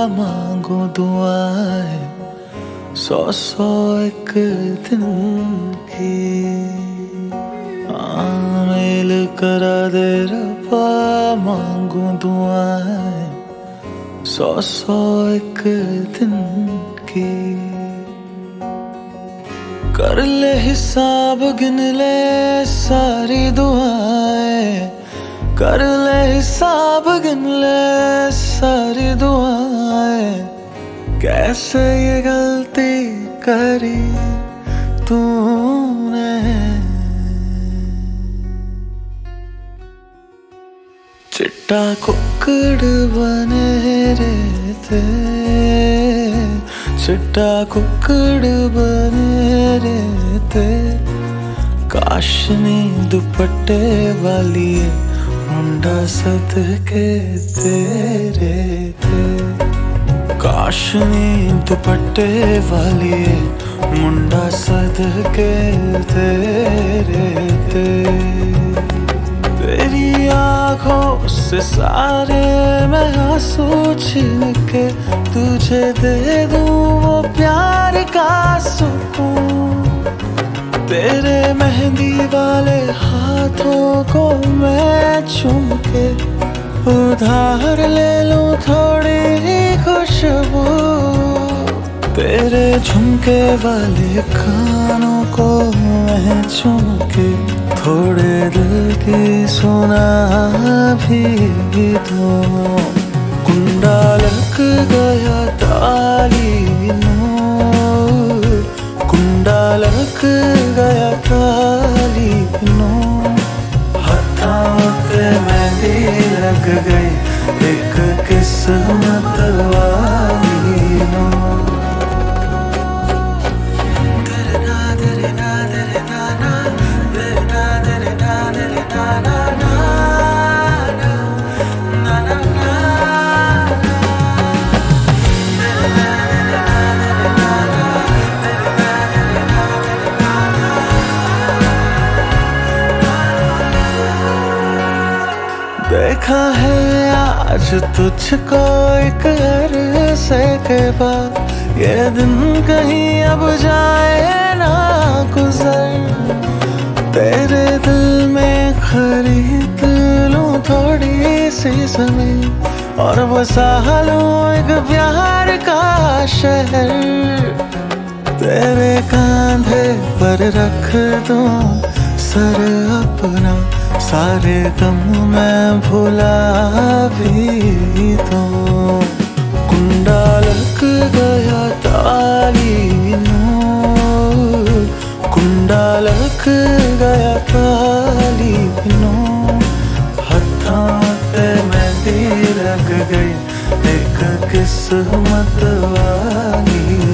मांगो दुआएं 100-100 एक दिन की। मेल करा दे रब्बा मांगो दुआएं 100-100 एक दिन की। कर ले हिसाब गिन ले सारी दुआएं, कर ले हिसाब गिन ले सारी दुआएं। कैसे ये गलती करी तूने, चिट्टा कुक्कड़ बने रहते, चिट्टा कुक्कड़ बने रहते। काशनी दुपट्टे वाली मुंडा सदके तेरे थे। काशनी दुपट्टे वाली मुंडा सदके तेरे थे। तेरी आँखों से सारे मैं आंसू छीन के तुझे दे दूं वो प्यार का सुकून। तेरे मेहंदी वाले हाथों को मैं चूम के उधार ले लूं थोड़ी ही खुशबू। तेरे झुमके वाले कानों को मैं चूम के थोड़े दिल की सुना भी दूं। कुंडा लग गया ताली नूर, कुंडा लग गया ताली नूर। हाथों पे मेहंदी लग गई एक किस्मत वाली नूर। देखा है आज तुझको एक अरसे के बाद, ये दिन कहीं अब जाए ना गुजर। तेरे दिल में खरीद लूं थोड़ी सी जमीन और बसा लूं एक प्यार का शहर। तेरे कांधे पर रख दूं सर अपना, सारे गम मैं भुला भी दूं। कुंडा लग गया ताली नूर, कुंडा लग गया ताली नूर। हाथों पे मेहंदी लग गई एक किस्मत वाली